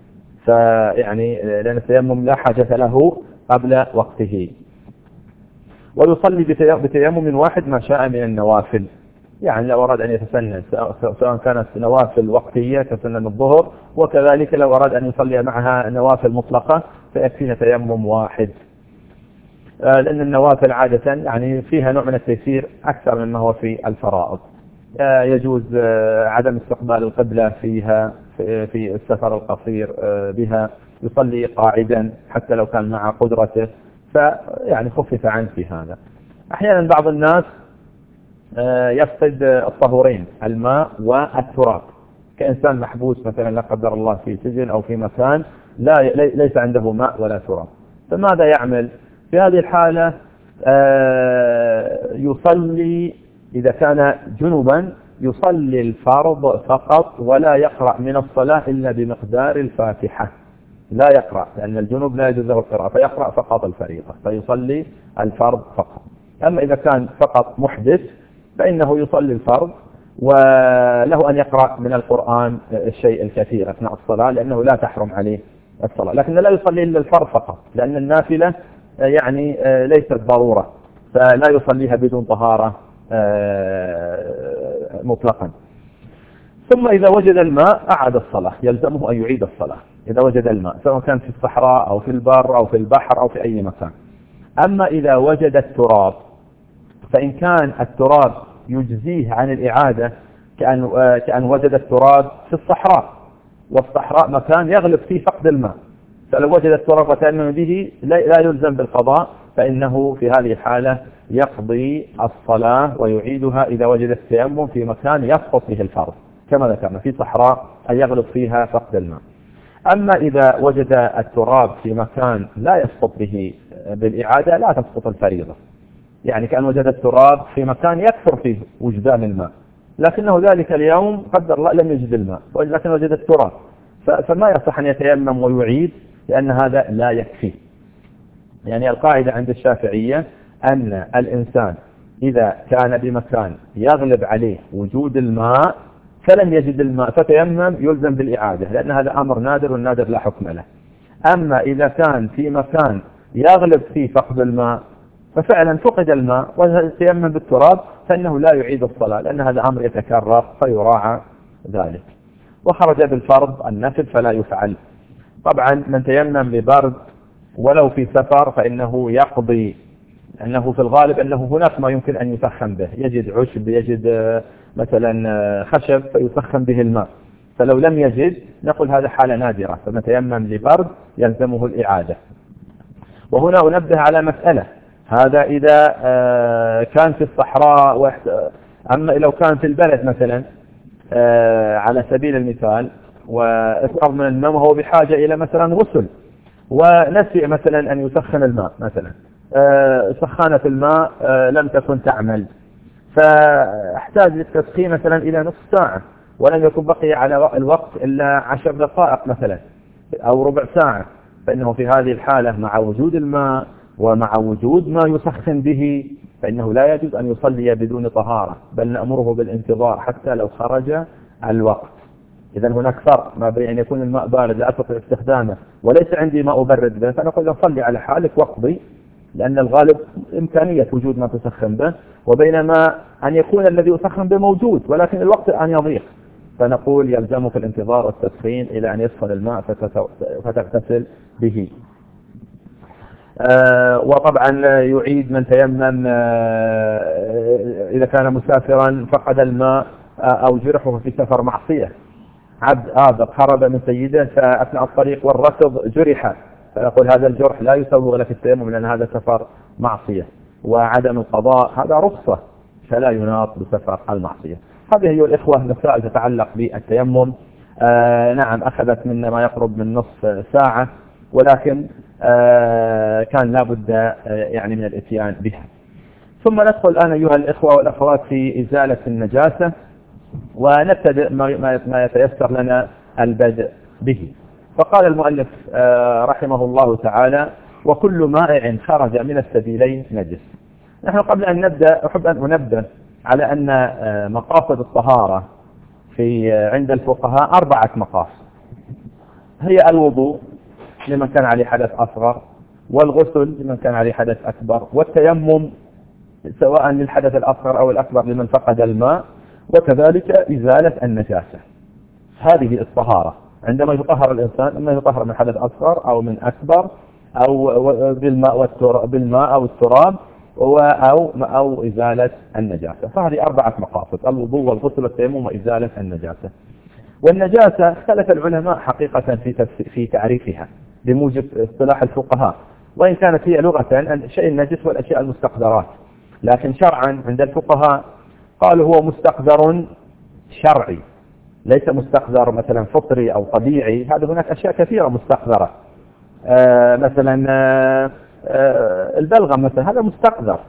[SPEAKER 1] فيعني لأن التيمم لا حاجة له قبل وقته. ويصلي بتيمم واحد ما شاء من النوافل، يعني لو أراد أن يتسنن سواء كانت نوافل وقتية كسنن الظهر، وكذلك لو أراد أن يصلي معها نوافل مطلقة فيكفيه تيمم واحد، لأن النوافل عادة يعني فيها نوع من التيسير أكثر مما هو في الفرائض. يجوز عدم استقبال القبلة فيها في السفر القصير بها، يصلي قاعدا حتى لو كان مع قدرته، فيعني خفف عنه في هذا. أحيانا بعض الناس يفقد الطهورين الماء والتراب، كإنسان محبوس مثلا لا قدر الله في سجن أو في مكان لا ليس عنده ماء ولا تراب، فماذا يعمل في هذه الحالة؟ يصلي إذا كان جنبا يصلي الفرض فقط ولا يقرأ من الصلاة إلا بمقدار الفاتحة، لا يقرأ لأن الجنوب لا يجوز له القراءة، فيقرأ فقط الفريضة، فيصلي الفرض فقط. أما إذا كان فقط محدث فإنه يصلي الفرض وله أن يقرأ من القرآن الشيء الكثير أثناء الصلاة لأنه لا تحرم عليه الصلاة، لكن لا يصلي إلا الفرض فقط لأن النافلة يعني ليست ضرورة، فلا يصليها بدون طهارة مطلقا. ثم إذا وجد الماء أعاد الصلاة، يلزمه أن يعيد الصلاة إذا وجد الماء، سواء كان في الصحراء أو في البر أو في البحر أو في أي مكان. أما إذا وجد التراب فإن كان التراب يجزيه عن الإعادة كأن, كأن وجد التراب في الصحراء، والصحراء مكان يغلب فيه فقد الماء، فلو وجد التراب وتيمم به لا يلزم بالقضاء، فإنه في هذه الحالة يقضي الصلاة ويعيدها إذا وجد التيمم في مكان يسقط فيه الفرض كما ذكرنا في صحراء أن يغلب فيها فقد الماء. أما إذا وجد التراب في مكان لا يسقط به بالإعادة لا تسقط الفريضة، يعني كأن وجد التراب في مكان يكثر فيه وجدان الماء لكنه ذلك اليوم قدر الله لم يجد الماء ولكن وجد التراب، فما يصح أن يتيمم ويعيد لأن هذا لا يكفي. يعني القاعدة عند الشافعية أن الإنسان إذا كان بمكان يغلب عليه وجود الماء فلم يجد الماء فتيمم يلزم بالإعادة لأن هذا أمر نادر والنادر لا حكم له. أما إذا كان في مكان يغلب فيه فقد الماء ففعلا فقد الماء وتيمم بالتراب فإنه لا يعيد الصلاة لأن هذا أمر يتكرر فيراعى ذلك. وخرج بالفرض النفل فلا يفعل. طبعا من تيمم ببرد ولو في سفر فإنه يقضي، أنه في الغالب أنه هناك ما يمكن أن يسخن به، يجد عشب يجد مثلا خشب فيسخن به الماء، فلو لم يجد نقول هذا حالة نادرة، فمن تيمم لبرد يلزمه الإعادة. وهنا أنبه على مسألة، هذا إذا كان في الصحراء، أما لو كان في البلد مثلا على سبيل المثال وإفرغ من الماء وهو بحاجة إلى مثلا غسل ونسي مثلا أن يسخن الماء، مثلا سخانة الماء لم تكن تعمل فاحتاج للتسخين مثلا إلى نصف ساعة ولم يكن بقي على الوقت إلا عشر دقائق مثلا أو ربع ساعة، فإنه في هذه الحالة مع وجود الماء ومع وجود ما يسخن به فإنه لا يجوز أن يصلي بدون طهارة، بل نأمره بالانتظار حتى لو خرج الوقت. إذا هناك فرق ما بين أن يكون الماء بارد لا أستطيع استخدامه وليس عندي ماء أبرد به، فنقول صلي على حالك واقضي لأن الغالب إمكانية وجود ما تسخن به، وبينما أن يكون الذي يسخن به موجود ولكن الوقت أن يضيق، فنقول يلزمك الانتظار والتسخين إلى أن يسخن الماء فتغتسل به. آه وطبعا يعيد من تيمم آه إذا كان مسافرا فقد الماء آه أو جرحه في سفر معصية، عبد آبق هرب من سيده فأثناء الطريق والركض جرح، فنقول هذا الجرح لا يسوغ لك التيمم لأن هذا سفر معصية، وعدم القضاء هذا رخصة فلا يناط بسفر المعصية. هذه هي الإخوة مسائل تتعلق بالتيمم. آه نعم أخذت منا ما يقرب من نصف ساعة ولكن آه كان لابد آه يعني من الاتيان بها. ثم ندخل الآن أيها الإخوة والأخوات في إزالة النجاسة ونبتدئ ما يتيسر لنا البدء به. فقال المؤلف آه رحمه الله تعالى: وكل مائع خرج من السبيلين نجس. نحن قبل أن نبدأ أحب أن أنبه على أن آه مقاصد الطهارة في آه عند الفقهاء أربعة مقاصد، هي الوضوء لمن كان عليه حدث أصغر، والغسل لمن كان عليه حدث أكبر، والتيمم سواء للحدث الأصغر أو الأكبر لمن فقد الماء، وكذلك إزالة النجاسة. هذه الطهارة عندما يطهر الإنسان، إما يطهر من حدث أصغر أو من أكبر أو بالماء والتراب بالماء أو التراب أو أو إزالة النجاسة. فهذه أربعة مقاصد: الوضوء والغسل والتيمم وإزالة النجاسة. والنجاسة اختلف العلماء حقيقة في في تعريفها بموجب اصطلاح الفقهاء، وإن كانت هي لغة الشيء النجس والأشياء المستقذرات، لكن شرعا عند الفقهاء قالوا هو مستقذر شرعي، ليس مستقذر مثلا فطري أو طبيعي. هذا هناك أشياء كثيرة مستقذرة، آه مثلا آه آه البلغم مثلا هذا مستقذر،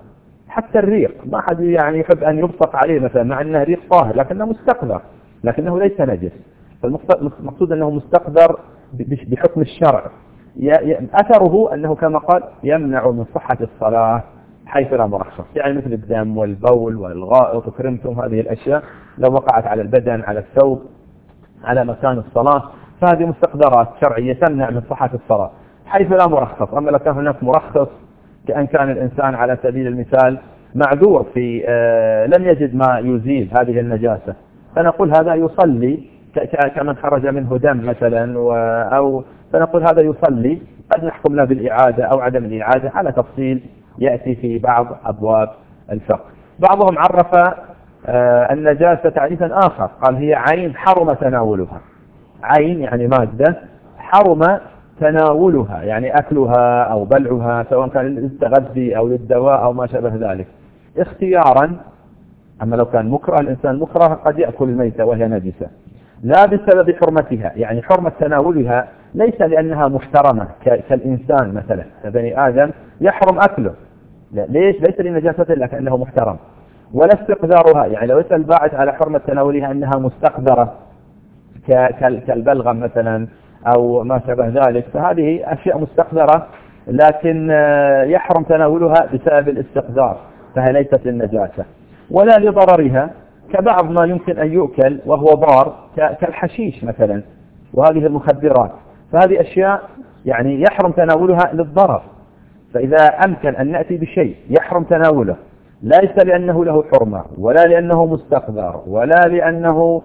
[SPEAKER 1] حتى الريق ما حد يعني يحب أن يبصق عليه مثلا مع أنه ريق طاهر لكنه مستقذر لكنه ليس نجس. فالمقصود أنه مستقذر بحكم الشرع. أثره أنه كما قال يمنع من صحة الصلاة حيث لا مرخص، يعني مثل الدم والبول والغائط وكرمتم هذه الأشياء لو وقعت على البدن على الثوب على مكان الصلاة فهذه مستقدرات شرعية تمنع من صحة الصلاة حيث لا مرخص. أما لو كان هناك مرخص كأن كان الإنسان على سبيل المثال معذور في آه لم يجد ما يزيل هذه النجاسة فنقول هذا يصلي كمن خرج منه دم مثلا أو فنقول هذا يصلي قد نحكم له بالإعادة أو عدم الإعادة على تفصيل يأتي في بعض أبواب الفقه. بعضهم عرف آه النجاسة تعريفا آخر قال هي عين حرم تناولها. عين يعني مادة حرم تناولها يعني أكلها أو بلعها سواء كان للتغذي أو للدواء أو ما شابه ذلك اختيارا. أما لو كان مكره الإنسان مكره قد يأكل الميتة وهي نجسة لا بسبب حرمتها، يعني حرمة تناولها ليس لأنها محترمة كالإنسان مثلا كبني آدم يحرم أكله لا. ليش؟ ليس لنجاسته لكنه محترم. ولا استقذارها يعني لو يسأل الباعث على حرمة تناولها أنها مستقذرة كالبلغم مثلا أو ما شابه ذلك فهذه أشياء مستقذرة لكن يحرم تناولها بسبب الاستقذار فهي ليست للنجاسة. ولا لضررها كبعض ما يمكن أن يؤكل وهو ضار كالحشيش مثلا وهذه المخدرات فهذه أشياء يعني يحرم تناولها للضرر. فإذا أمكن أن نأتي بشيء يحرم تناوله ليس لأنه له حرمة ولا لأنه مستقذر ولا لأنه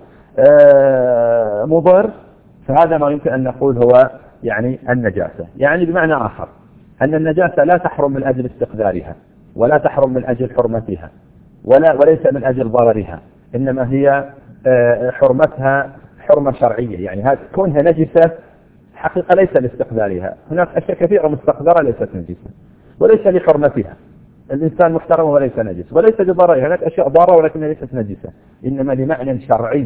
[SPEAKER 1] مضر فهذا ما يمكن أن نقول هو يعني النجاسة. يعني بمعنى آخر أن النجاسة لا تحرم من أجل استقذارها ولا تحرم من أجل حرمتها ولا وليس من أجل ضررها إنما هي حرمتها حرمة شرعية. يعني هذا كونها نجسة حقيقة ليس لاستقذارها. هناك أشياء كثيرة مستقذرة ليست نجسة وليس لحرمتها. الإنسان محترم وليس نجس وليس لضررها. هناك أشياء ضارة ولكنها ليست نجسة إنما لمعنى شرعي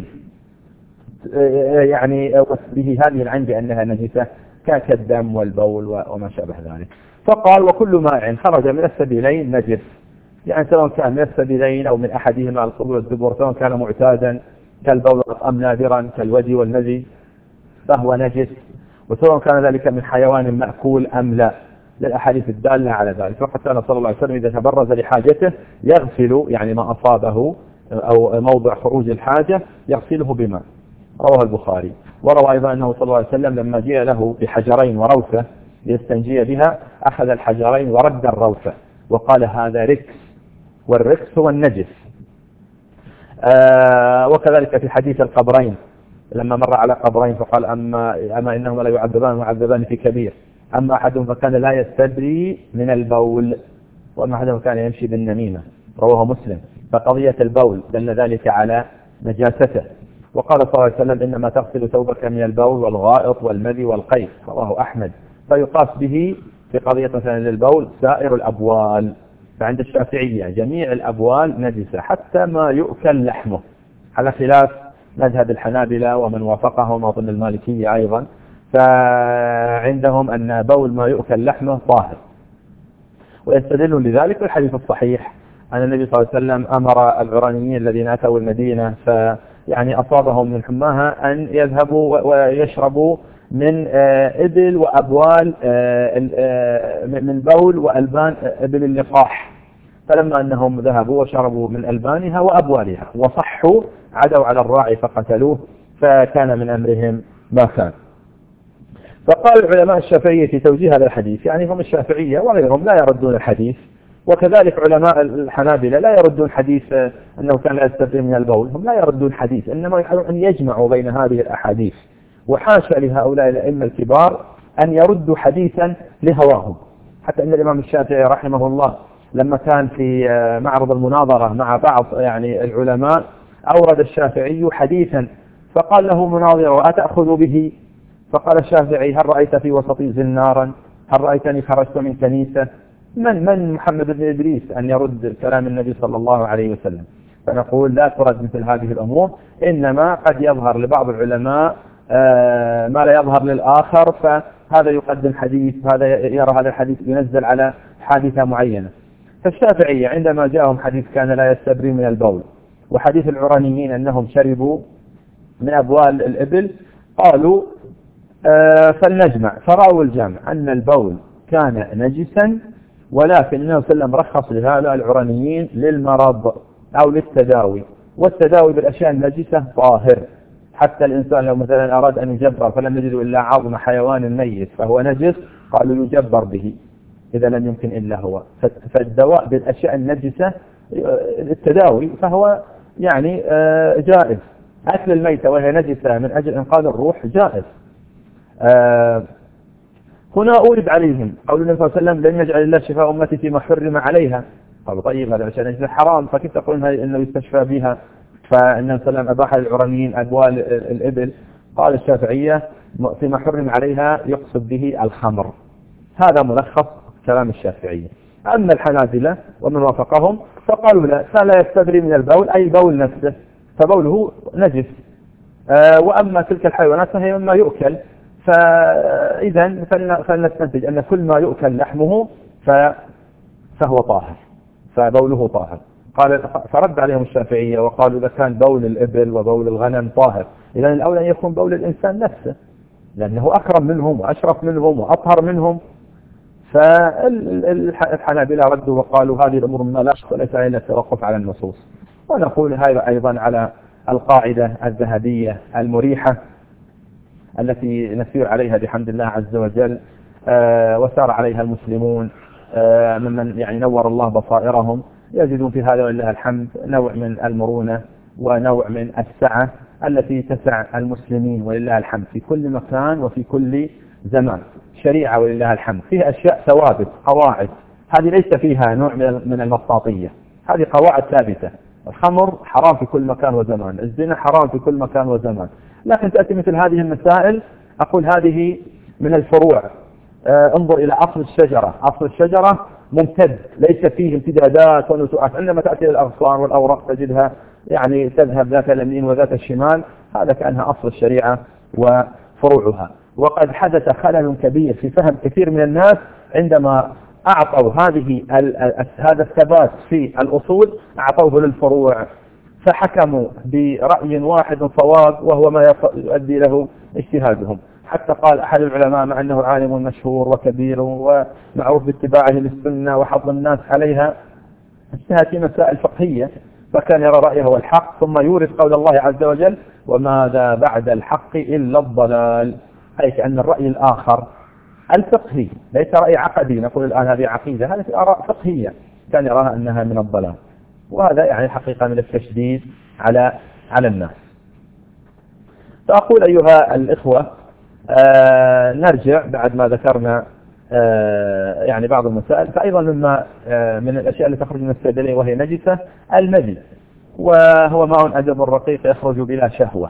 [SPEAKER 1] يعني به هذه العين بأنها نجسة كالدم والبول وما شابه ذلك. فقال وكل ماء خرج من السبيلين نجس، يعني سواء كان من السبيلين أو من أحدهما القبول والدبر سواء كان معتادا كالبول أم نادرا كالودي والنزي فهو نجس، وسواء كان ذلك من حيوان مأكول أم لا للأحاديث الدالة على ذلك. وقد كان صلى الله عليه وسلم إذا تبرز لحاجته يغسل يعني ما أصابه أو موضع خروج الحاجة يغسله بماء رواه البخاري. وروى أيضا أنه صلى الله عليه وسلم لما جاء له بحجرين وروثة ليستنجي بها أخذ الحجرين ورد الروثة وقال هذا ركس والركس هو النجس. آه وكذلك في حديث القبرين لما مر على قبرين فقال أما, أما إنهما لا يعذبان ويعذبان في كبير أما أحدهم فكان لا يستدري من البول وأما أحدهم كان يمشي بالنميمة رواه مسلم. فقضية البول دل ذلك على نجاسته. وقال صلى الله عليه وسلم إنما تغسل ثوبك من البول والغائط والمذي والقيء رواه أحمد. فيقاس به في قضية مثلا للبول سائر الأبوال. فعند الشافعية جميع الأبوال نجسة حتى ما يؤكل لحمه على خلاف مذهب الحنابلة ومن وافقهم وظن المالكية أيضا فعندهم أن بول ما يؤكل لحمه طاهر. ويستدل لذلك بالحديث الصحيح أن النبي صلى الله عليه وسلم أمر العرانيين الذين أتوا المدينة فيعني أصابهم من حماها أن يذهبوا ويشربوا من إبل وأبوال من بول وألبان إبل اللقاح. فلما أنهم ذهبوا وشربوا من ألبانها وأبوالها وصحوا عدوا على الراعي فقتلوه فكان من أمرهم ما كان. فقال العلماء الشافعية في توجيه هذا الحديث يعني هم الشافعية وغيرهم لا يردون الحديث. وكذلك علماء الحنابلة لا يردون حديث أنه كان لا يستفيد من البول. هم لا يردون حديث إنما يحاولون أن يجمعوا بين هذه الأحاديث. وحاشا لهؤلاء الأئمة الكبار أن يردوا حديثا لهواهم. حتى أن الإمام الشافعي رحمه الله لما كان في معرض المناظرة مع بعض يعني العلماء أورد الشافعي حديثا فقال له مناظر أتأخذ به؟ فقال الشافعي هل رأيت في وسطي زنارا؟ هل رأيتني خرجت من كنيسة؟ من من محمد بن إدريس أن يرد كلام النبي صلى الله عليه وسلم؟ فنقول لا ترد مثل هذه الأمور. إنما قد يظهر لبعض العلماء ما لا يظهر للآخر فهذا يقدم حديث هذا يرى هذا الحديث ينزل على حادثة معينة. فالشافعية عندما جاءهم حديث كان لا يستبري من البول، وحديث العرانيين أنهم شربوا من أبوال الإبل، قالوا آه فلنجمع، فرأوا الجمع أن البول كان نجسا، ولكن النبي صلى الله عليه وسلم رخص لهؤلاء العرانيين للمرض أو للتداوي، والتداوي بالأشياء النجسة طاهر. حتى الإنسان لو مثلا أراد أن يجبر فلم يجد إلا عظم حيوان ميت فهو نجس، قالوا يجبر به إذا لم يمكن إلا هو. فالدواء بالأشياء النجسة التداوي فهو يعني جائز. أكل الميتة وهي نجسة من أجل إنقاذ الروح جائز. هنا أورد عليهم قول النبي صلى الله عليه وسلم لن يجعل الله شفاء أمتي فيما حرم عليها. قالوا طيب هذا عشان نجس حرام، فكيف تقولون أنه يستشفى بها؟ فالنبي صلى الله عليه وسلم أباح للعرانيين أبوال الإبل. قال الشافعية فيما حرم عليها يقصد به الخمر. هذا ملخص كلام الشافعية. أما الحنابلة ومن وافقهم فقالوا لا، فلا يستبري من البول أي بول نفسه، فبوله نجس. آه وأما تلك الحيوانات فهي مما يؤكل، فإذا فلنستنتج أن كل ما يؤكل لحمه فهو طاهر، فبوله طاهر. قال فرد عليهم الشافعية وقالوا إذا كان بول الإبل وبول الغنم طاهر، إذا الأولى أن يكون بول الإنسان نفسه، لأنه أكرم منهم وأشرف منهم وأطهر منهم. فالحنابلة ردوا وقالوا هذه الأمور ما لا ليس إلا التوقف على النصوص. ونقول هذا أيضا على القاعدة الذهبية المريحة التي نسير عليها بحمد الله عز وجل، آه وسار عليها المسلمون آه ممن يعني نور الله بصائرهم، يجدون في هذا ولله الحمد نوع من المرونة ونوع من السعة التي تسع المسلمين ولله الحمد في كل مكان وفي كل زمان. شريعة ولله الحمد فيها أشياء ثوابت قواعد، هذه ليس فيها نوع من المطاطية، هذه قواعد ثابتة. الخمر حرام في كل مكان وزمان، الزنا حرام في كل مكان وزمان، لكن تأتي مثل هذه المسائل أقول هذه من الفروع. آه انظر إلى أصل الشجرة، أصل الشجرة ممتد ليس فيه امتدادات ونتوءات، عندما تأتي الأغصان والأوراق تجدها يعني تذهب ذات اليمين وذات الشمال، هذا كأنها أصل الشريعة وفروعها. وقد حدث خلل كبير في فهم كثير من الناس عندما أعطوا هذه هذا الثبات في الأصول أعطوه للفروع، فحكموا برأي واحد صواب وهو ما يؤدي له اجتهادهم. حتى قال أحد العلماء مع أنه عالم مشهور وكبير ومعروف باتباعه للسنة وحض الناس عليها، اجتهد في مسائل فقهية فكان يرى رأيه هو الحق، ثم يورد قول الله عز وجل وماذا بعد الحق إلا الضلال، أي كأن الرأي الآخر الفقهي ليس رأي عقدي نقول الآن هذه عقيدة، هذه آراء فقهية كان يراها أنها من الضلال، وهذا يعني حقيقة من التشديد على على الناس. فأقول أيها الإخوة آه نرجع بعد ما ذكرنا آه يعني بعض المسائل. فأيضا مما آه من الأشياء التي تخرج من السيدلية وهي نجسة المذي، وهو ماء أجب رقيق يخرج بلا شهوة،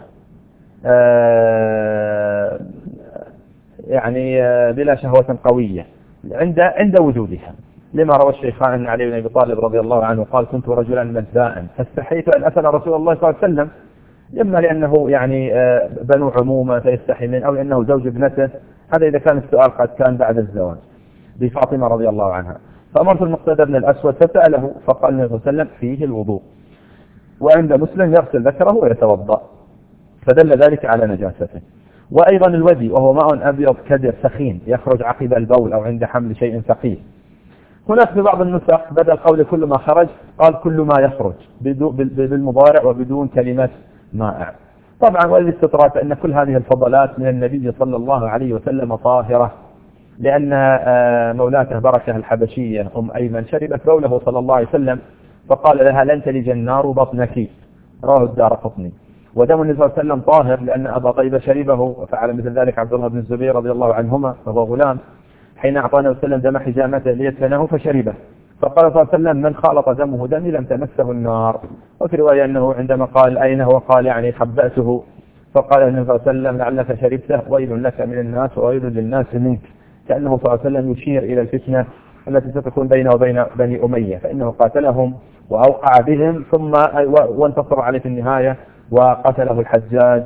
[SPEAKER 1] آه يعني آه بلا شهوة قوية عند عند وجودها، لما روى الشيخان عن علي بن أبي طالب رضي الله عنه قال كنت رجلا مذاء فاستحيت أن أسأل رسول الله صلى الله عليه وسلم، إما لأنه يعني بنو عمومة فيستحي منه، أو لأنه زوج ابنته، هذا إذا كان السؤال قد كان بعد الزواج بفاطمة رضي الله عنها. فأمرت المقتدى بن الأسود فسأله فقال النبي صلى الله عليه وسلم فيه الوضوء، وعند مسلم يغسل ذكره ويتوضأ، فدل ذلك على نجاسته. وأيضا الودي وهو ماء أبيض كدر سخين يخرج عقب البول أو عند حمل شيء ثقيل. هناك في بعض النسخ بدل قول كل ما خرج قال كل ما يخرج بالمضارع وبدون كلمة مائع. طبعا والاستطراد فإن كل هذه الفضلات من النبي صلى الله عليه وسلم طاهرة، لأن مولاته بركة الحبشية أم أيمن شربت بوله صلى الله عليه وسلم فقال لها لن تلج النار بطنك، رواه الدارقطني. ودم النبي صلى الله عليه وسلم طاهر لأن أبا طيبة شربه، وفعل مثل ذلك عبد الله بن الزبير رضي الله عنهما وهو غلام حين أعطى النبي صلى الله عليه وسلم دم حجامته ليدفنه فشربه، فقال صلى الله عليه وسلم من خالط دمه دمي لم تمسه النار. وفي رواية أنه عندما قال أين هو قال يعني خبأته، فقال النبي صلى الله عليه وسلم لعلك شربته ويل لك من الناس وويل للناس منك، كأنه صلى الله عليه وسلم يشير إلى الفتنة التي ستكون بينه وبين بني أمية، فإنه قاتلهم وأوقع بهم ثم وانتصر عليه في النهاية وقتله الحجاج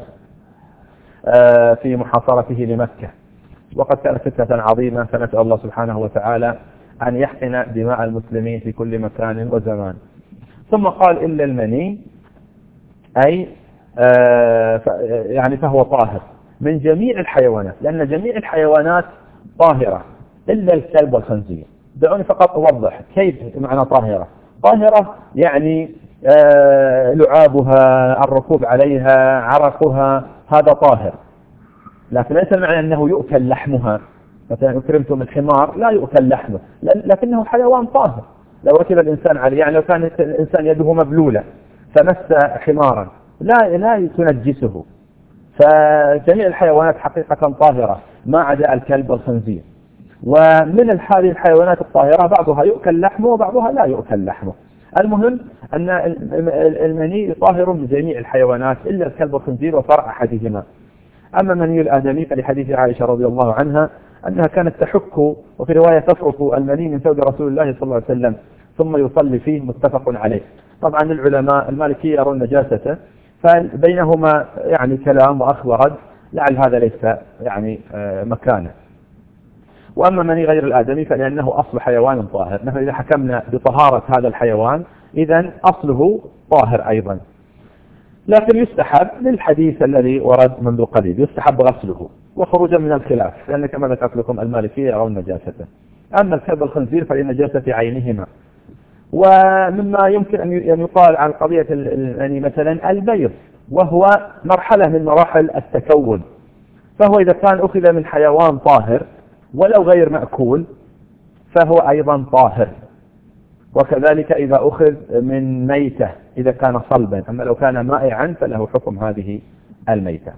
[SPEAKER 1] في محاصرته لمكة، وقد كانت فتنة عظيمة، فنسأل الله سبحانه وتعالى أن يحقن دماء المسلمين في كل مكان وزمان. ثم قال إلا المني، أي آه يعني فهو طاهر من جميع الحيوانات، لأن جميع الحيوانات طاهرة إلا الكلب والخنزير. دعوني فقط أوضح كيف معنى طاهرة. طاهرة يعني آه لعابها، الركوب عليها، عرقها، هذا طاهر، لكن ليس معنى أنه يؤكل لحمها. مثلا أكرمتم الحمار لا يؤكل لحمه، لكنه حيوان طاهر. لو أكل الإنسان عليه، يعني لو كان الإنسان يده مبلولة فمس حمارا لا لا تنجسه. فجميع الحيوانات حقيقة طاهرة ما عدا الكلب والخنزير. ومن هذه الحيوانات الطاهرة بعضها يؤكل لحمه وبعضها لا يؤكل لحمه. المهم أن المني طاهر من جميع الحيوانات إلا الكلب والخنزير وفرع أحدهما. أما مني الآدمي فلحديث عائشة رضي الله عنها أنها كانت تحك، وفي رواية تفرك المني من ثوب رسول الله صلى الله عليه وسلم ثم يصلي فيه، متفق عليه. طبعا العلماء المالكية يرون نجاسته، فبينهما يعني كلام وأخذ ورد، لعل هذا ليس يعني مكانه. وأما مني غير الآدمي فلأنه أصل حيوان طاهر، نحن إذا حكمنا بطهارة هذا الحيوان إذن أصله طاهر أيضا. لكن يستحب للحديث الذي ورد منذ قليل يستحب غسله وخروجا من الخلاف، لأن كما ذكرت لكم المالكية يرون نجاسته. أما الكلب والخنزير فلنجاسة عينهما. ومما يمكن أن يقال عن قضية يعني مثلا البيض، وهو مرحلة من مراحل التكون، فهو إذا كان أخذ من حيوان طاهر ولو غير مأكول فهو أيضا طاهر. وكذلك إذا أخذ من ميتة إذا كان صلبا، أما لو كان مائعا فله حكم هذه الميتة.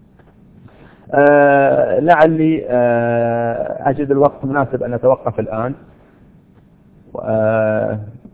[SPEAKER 1] آه لعلي آه أجد الوقت مناسب أن نتوقف الآن. آه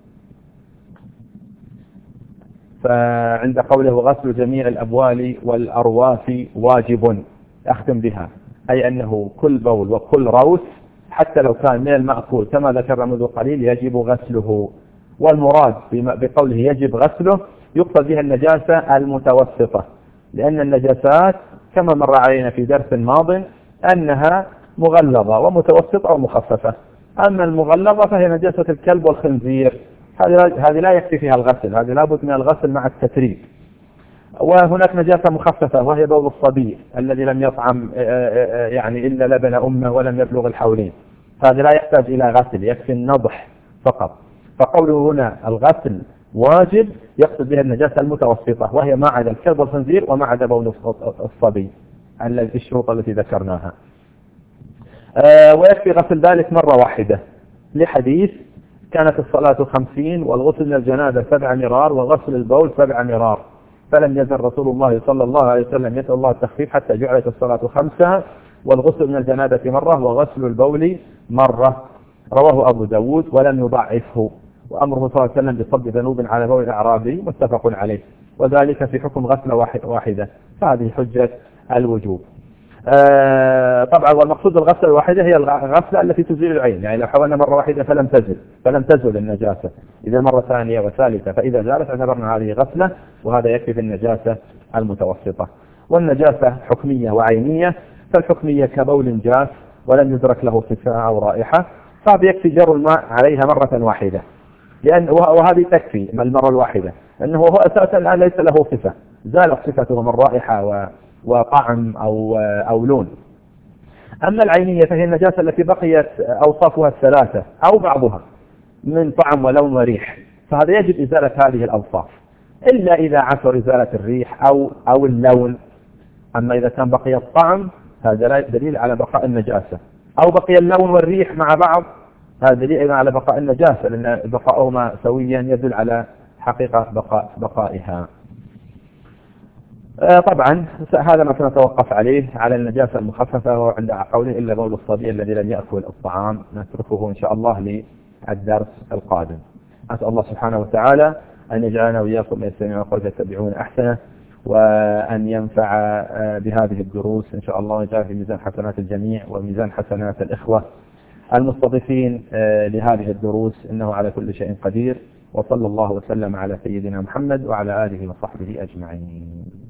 [SPEAKER 1] فعند قوله غسل جميع الأبوال والأرواث واجب، أختم بها، أي أنه كل بول وكل روث حتى لو كان من المأكول كما ذكر منذ قليل يجب غسله. والمراد بقوله يجب غسله يقصد بها النجاسة المتوسطة، لأن النجاسات كما مر علينا في درس ماض أنها مغلظة ومتوسطة ومخففة. أما المغلظة فهي نجاسة الكلب والخنزير، هذه لا يكفي فيها الغسل، هذه لابد من الغسل مع التتريب. وهناك نجاسة مخففة وهي بول الصبي الذي لم يطعم يعني إلا لبن أمه ولم يبلغ الحولين، هذا لا يحتاج إلى غسل، يكفي النضح فقط. فقوله هنا الغسل واجب يقصد بها النجاسة المتوسطة، وهي ما عدا الكلب والخنزير وما عدا بول الصبي الذي الشروط التي ذكرناها. ويكفي غسل ذلك مرة واحدة، لحديث كانت الصلاة خمسين والغسل من الجنابة سبع مرار وغسل البول سبع مرار، فلم يزل رسول الله صلى الله عليه وسلم يسأل الله التخفيف حتى جعلت الصلاة خمسة والغسل من الجنابة مرة وغسل البول مرة. رواه أبو داود ولم يضعفه. وأمره صلى الله عليه وسلم بصب ذنوب على بول الأعرابي متفق عليه، وذلك في حكم غسل واحدة، فهذه حجة الوجوب. آه طبعا والمقصود الغسل الواحدة هي الغسلة التي تزيل العين، يعني لو حاولنا مرة واحدة فلم تزل فلم تزل النجاسة، إذا مرة ثانية وثالثة فإذا زالت اعتبرنا هذه غسلة، وهذا يكفي في النجاسة المتوسطة. والنجاسة حكمية وعينية، فالحكمية كبول جاف ولم يدرك له صفة أو رائحة فهذا يكفي جر الماء عليها مرة واحدة، لأن وهذه تكفي المرة الواحدة، أنه هو أساسا الآن ليس له صفة، زالت صفته من رائحة و وطعم أو أو لون. أما العينية فهي النجاسة التي بقيت أوصافها الثلاثة أو بعضها من طعم ولون وريح، فهذا يجب إزالة هذه الأوصاف إلا إذا عثر إزالة الريح أو أو اللون. أما إذا كان بقي الطعم هذا دليل على بقاء النجاسة، أو بقي اللون والريح مع بعض هذا دليل على بقاء النجاسة، لأن بقاؤهما سويا يدل على حقيقة بقاء بقائها. طبعا هذا ما سنتوقف عليه على النجاسة المخففة، وعند قوله إلا بول الصبي الذي لم يأكل الطعام، نتركه إن شاء الله للدرس القادم. أسأل الله سبحانه وتعالى أن يجعلنا وإياكم من يستمعون القول فيتبعون أحسنه، وأن ينفع بهذه الدروس إن شاء الله ويجعل في ميزان حسنات الجميع وميزان حسنات الإخوة المستضيفين لهذه الدروس، إنه على كل شيء قدير. وصلى الله وسلم على سيدنا محمد وعلى آله وصحبه أجمعين.